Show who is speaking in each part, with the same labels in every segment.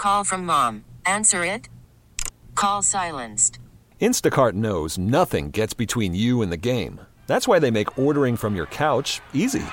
Speaker 1: Call from mom. Answer it. Call silenced.
Speaker 2: Instacart knows nothing gets between you and the game. That's why they make ordering from your couch easy.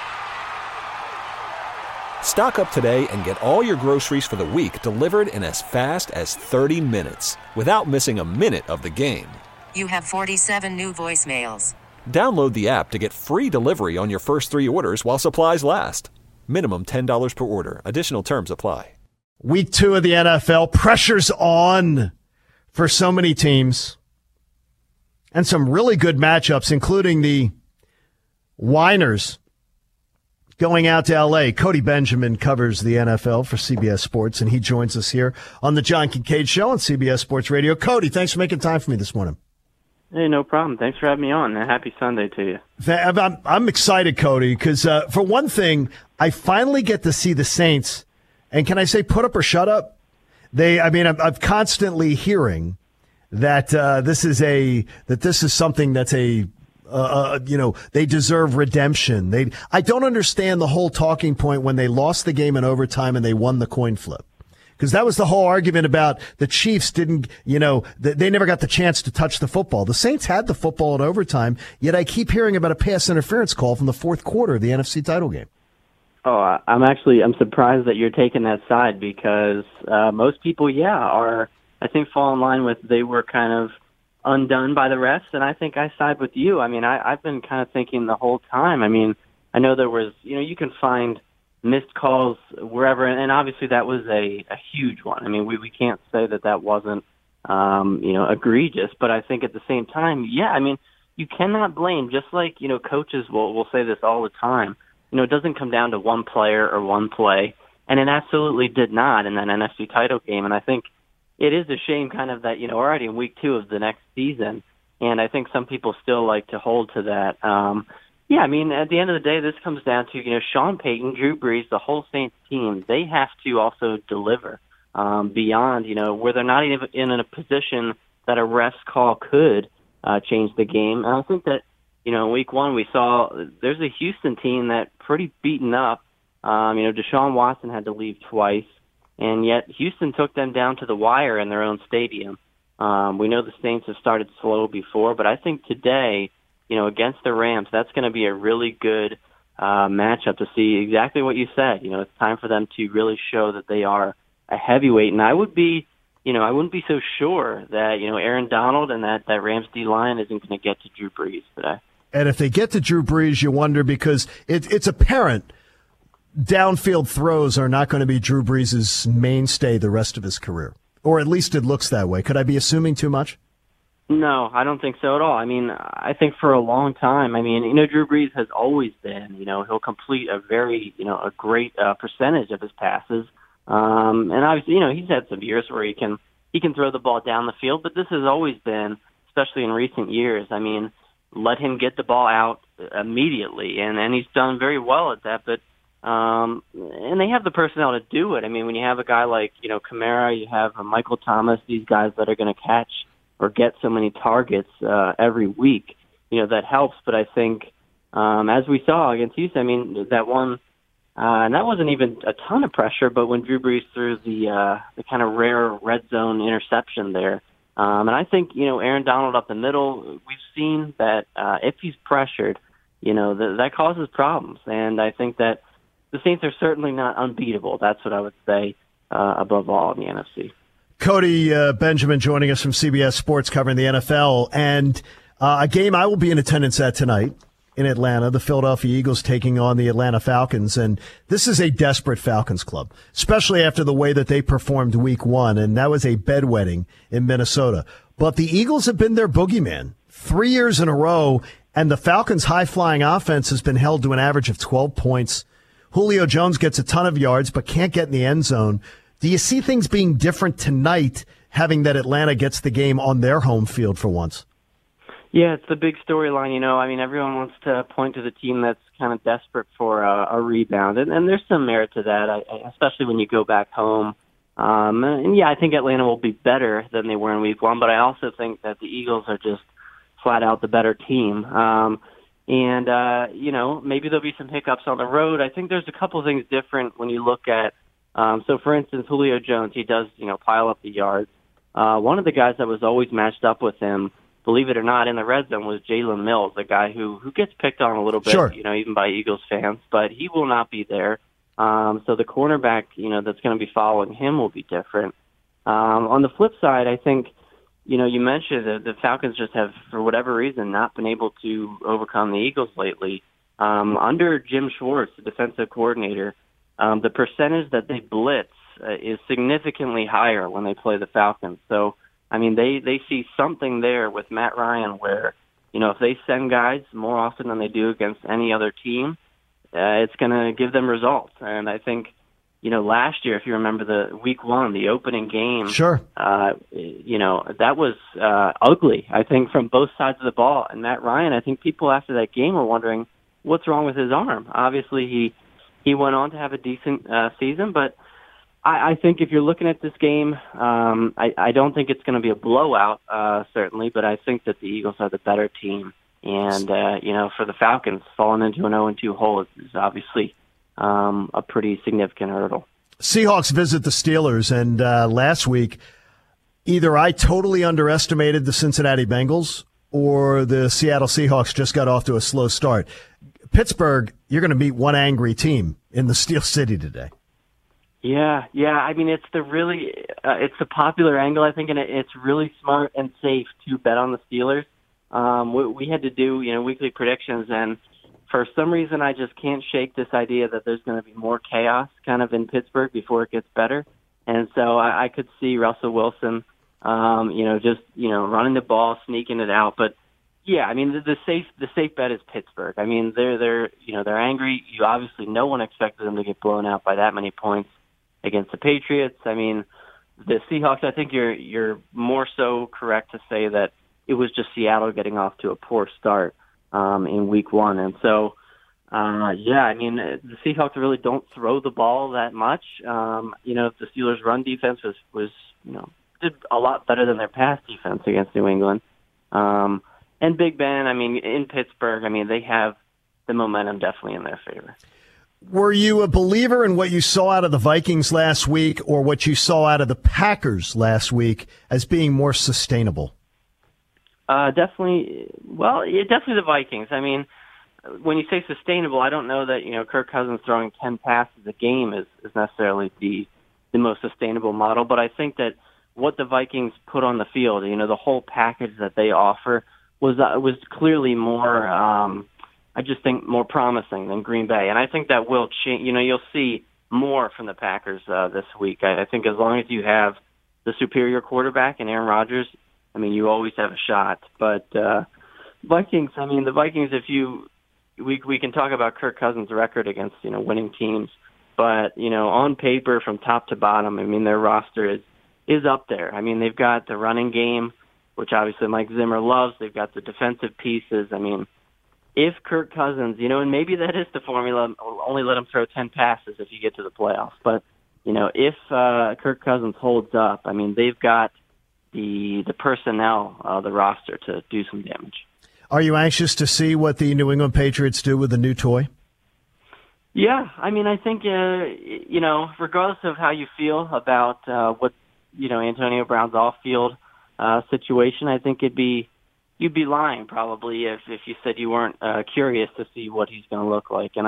Speaker 2: Stock up today and get all your groceries for the week delivered in as fast as 30 minutes without missing a minute of the game.
Speaker 1: You have 47 new voicemails.
Speaker 2: Download the app to get free delivery on your first 3 orders while supplies last. Minimum $10 per order. Additional terms apply.
Speaker 3: Week 2 of the NFL. Pressure's on for so many teams. And some really good matchups, including the Whiners going out to L.A. Cody Benjamin covers the NFL for CBS Sports, and he joins us here on the John Kincaid Show on CBS Sports Radio. Cody, thanks for making time for me this morning.
Speaker 4: Hey, no problem. Thanks for having me on. Happy Sunday to you.
Speaker 3: I'm excited, Cody, because for one thing, I finally get to see the Saints, and can I say put up or shut up? I'm constantly hearing that this is something that's they deserve redemption. I don't understand the whole talking point when they lost the game in overtime and they won the coin flip. Because that was the whole argument about the Chiefs didn't, they never got the chance to touch the football. The Saints had the football in overtime, yet I keep hearing about a pass interference call from the fourth quarter of the NFC title game.
Speaker 4: Oh, I'm surprised that you're taking that side because most people, are, I think, fall in line with they were kind of undone by the refs, and I think I side with you. I mean, I've been kind of thinking the whole time. I mean, I know there was, you can find missed calls wherever, and obviously that was a huge one. I mean, we can't say that wasn't, egregious, but I think at the same time, you cannot blame, just like, coaches will say this all the time. It doesn't come down to one player or one play, and it absolutely did not in that NFC title game, and I think it is a shame kind of that, we're already in week 2 of the next season, and I think some people still like to hold to that. At the end of the day, this comes down to, Sean Payton, Drew Brees, the whole Saints team, they have to also deliver beyond, where they're not even in a position that a ref's call could change the game. And I think that, in week 1 we saw there's a Houston team that pretty beaten up. Deshaun Watson had to leave twice. And yet Houston took them down to the wire in their own stadium. We know the Saints have started slow before, but I think today, against the Rams, that's going to be a really good matchup to see exactly what you said. It's time for them to really show that they are a heavyweight. And I wouldn't be so sure that, Aaron Donald and that Rams D-line isn't going to get to Drew Brees today.
Speaker 3: And if they get to Drew Brees, you wonder because it's apparent downfield throws are not going to be Drew Brees' mainstay the rest of his career. Or at least it looks that way. Could I be assuming too much?
Speaker 4: No, I don't think so at all. I mean, I think for a long time, Drew Brees has always been, he'll complete a very, a great percentage of his passes. And obviously, he's had some years where he can throw the ball down the field, but this has always been, especially in recent years, let him get the ball out immediately. And he's done very well at that, but and they have the personnel to do it. When you have a guy like, Kamara, you have Michael Thomas, these guys that are going to catch or get so many targets every week, that helps. But I think, as we saw against Houston, that one, and that wasn't even a ton of pressure, but when Drew Brees threw the kind of rare red zone interception there, and I think, Aaron Donald up the middle, we've seen that if he's pressured, that causes problems. And I think that the Saints are certainly not unbeatable. That's what I would say above all in the NFC.
Speaker 3: Cody Benjamin joining us from CBS Sports covering the NFL. And a game I will be in attendance at tonight in Atlanta, the Philadelphia Eagles taking on the Atlanta Falcons. And this is a desperate Falcons club, especially after the way that they performed week 1. And that was a bedwetting in Minnesota. But the Eagles have been their boogeyman 3 years in a row. And the Falcons' high-flying offense has been held to an average of 12 points. Julio Jones gets a ton of yards but can't get in the end zone. Do you see things being different tonight, having that Atlanta gets the game on their home field for once?
Speaker 4: Yeah, it's the big storyline. Everyone wants to point to the team that's kind of desperate for a rebound, and there's some merit to that, especially when you go back home. I think Atlanta will be better than they were in week 1, but I also think that the Eagles are just flat out the better team. Maybe there'll be some hiccups on the road. I think there's a couple of things different when you look at, So, for instance, Julio Jones, he does, pile up the yards. One of the guys that was always matched up with him, believe it or not, in the red zone was Jalen Mills, the guy who gets picked on a little bit,
Speaker 3: sure,
Speaker 4: even by Eagles fans, but he will not be there. So the cornerback, that's going to be following him will be different. On the flip side, I think, you mentioned that the Falcons just have, for whatever reason, not been able to overcome the Eagles lately. Under Jim Schwartz, the defensive coordinator, the percentage that they blitz is significantly higher when they play the Falcons. So, I mean, they see something there with Matt Ryan where, if they send guys more often than they do against any other team, it's going to give them results. And I think, last year, if you remember the week 1, the opening game,
Speaker 3: sure,
Speaker 4: that was ugly, I think, from both sides of the ball. And Matt Ryan, I think people after that game were wondering what's wrong with his arm. Obviously, he went on to have a decent season, but I think if you're looking at this game, I don't think it's going to be a blowout, certainly, but I think that the Eagles are the better team. And, for the Falcons, falling into an 0-2 hole is obviously a pretty significant hurdle.
Speaker 3: Seahawks visit the Steelers, and last week, either I totally underestimated the Cincinnati Bengals or the Seattle Seahawks just got off to a slow start. Pittsburgh, you're going to meet one angry team in the Steel City today.
Speaker 4: Yeah. I mean, it's it's the popular angle, I think, and it's really smart and safe to bet on the Steelers. We had to do, weekly predictions, and for some reason I just can't shake this idea that there's going to be more chaos kind of in Pittsburgh before it gets better. And so I could see Russell Wilson, just running the ball, sneaking it out. But yeah, I mean, the safe bet is Pittsburgh. I mean, they're angry. You obviously, no one expected them to get blown out by that many points against the Patriots. I mean, the Seahawks, I think you're more so correct to say that it was just Seattle getting off to a poor start in week 1. And so, I mean, the Seahawks really don't throw the ball that much. The Steelers' run defense was did a lot better than their pass defense against New England. And Big Ben, I mean, in Pittsburgh, I mean, they have the momentum definitely in their favor.
Speaker 3: Were you a believer in what you saw out of the Vikings last week or what you saw out of the Packers last week as being more sustainable?
Speaker 4: Definitely the Vikings. I mean, when you say sustainable, I don't know that, Kirk Cousins throwing 10 passes a game is necessarily the most sustainable model, but I think that what the Vikings put on the field, the whole package that they offer was clearly more, I just think, more promising than Green Bay. And I think that will change. You'll see more from the Packers this week. I think as long as you have the superior quarterback in Aaron Rodgers, I mean, you always have a shot. But Vikings, I mean, the Vikings, we can talk about Kirk Cousins' record against, winning teams. But, on paper, from top to bottom, I mean, their roster is up there. I mean, they've got the running game, which obviously Mike Zimmer loves. They've got the defensive pieces. I mean, if Kirk Cousins, and maybe that is the formula, only let him throw 10 passes if you get to the playoffs. But, if Kirk Cousins holds up, I mean, they've got the personnel, the roster to do some damage.
Speaker 3: Are you anxious to see what the New England Patriots do with the new toy?
Speaker 4: Yeah, I mean, I think, regardless of how you feel about what, Antonio Brown's off-field situation, I think you'd be lying probably if you said you weren't curious to see what he's going to look like. And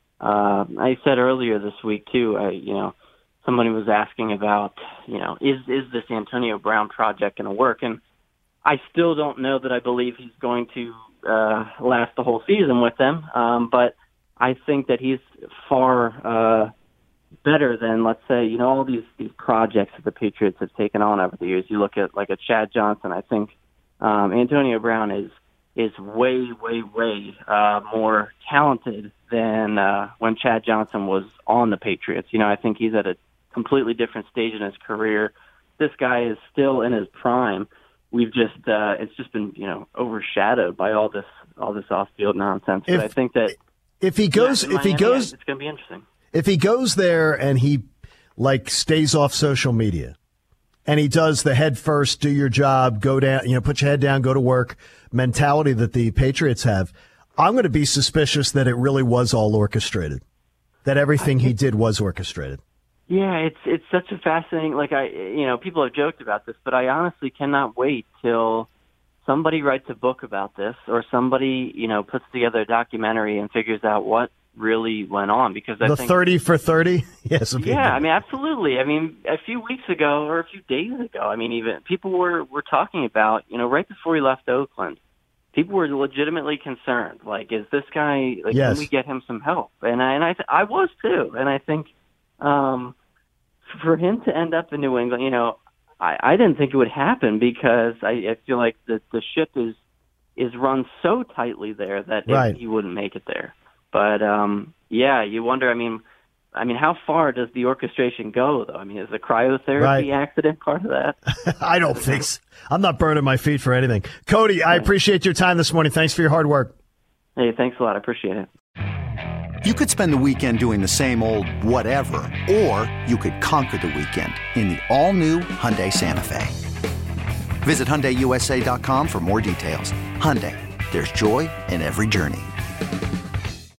Speaker 4: I said earlier this week too, somebody was asking about, is this Antonio Brown project going to work? And I still don't know that I believe he's going to last the whole season with them. But I think that he's far better than, let's say, all these projects that the Patriots have taken on over the years. You look at like a Chad Johnson. I think Antonio Brown is way, way, way more talented than when Chad Johnson was on the Patriots. I think he's at a completely different stage in his career. This guy is still in his prime. We've just it's just been overshadowed by all this off-field nonsense. But I think that
Speaker 3: if he goes,
Speaker 4: it's going to be interesting.
Speaker 3: If he goes there and he stays off social media, and he does the head first, do your job, go down, put your head down, go to work mentality that the Patriots have, I'm going to be suspicious that it really was all orchestrated, that everything he did was orchestrated.
Speaker 4: Yeah, it's such a fascinating. Like people have joked about this, but I honestly cannot wait till somebody writes a book about this, or somebody puts together a documentary and figures out what really went on. Because I think
Speaker 3: 30 for 30. Yes.
Speaker 4: Yeah, I mean, absolutely. I mean, a few weeks ago or a few days ago, I mean, even people were talking about right before he left Oakland. People were legitimately concerned. Like, is this guy? Like,
Speaker 3: yes.
Speaker 4: Can we get him some help? And I was too. And I think for him to end up in New England, I didn't think it would happen, because I feel like the ship is run so tightly there that he wouldn't make it there. But you wonder. I mean, how far does the orchestration go, though? I mean, is the cryotherapy accident part of that?
Speaker 3: I don't think so. I'm not burning my feet for anything. Cody, I appreciate your time this morning. Thanks for your hard work.
Speaker 4: Hey, thanks a lot. I appreciate it.
Speaker 5: You could spend the weekend doing the same old whatever, or you could conquer the weekend in the all-new Hyundai Santa Fe. Visit HyundaiUSA.com for more details. Hyundai, there's joy in every journey.